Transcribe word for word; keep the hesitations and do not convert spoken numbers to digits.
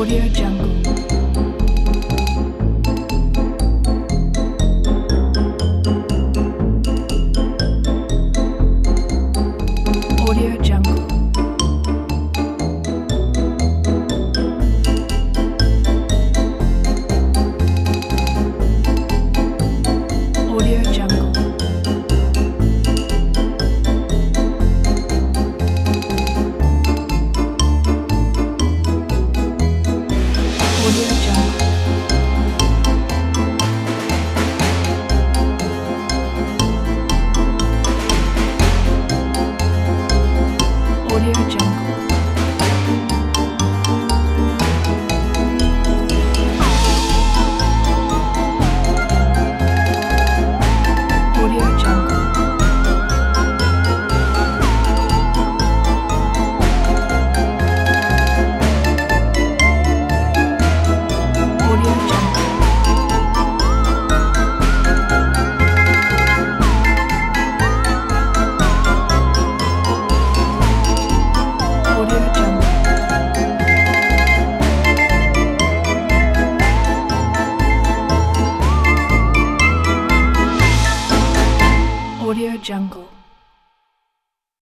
Audio Jungle. Audio Jungle. Audio Jungle. Audio Jungle. Audio Jungle. Audio Jungle. Audio Jungle. Audio Jungle. Audio Jungle.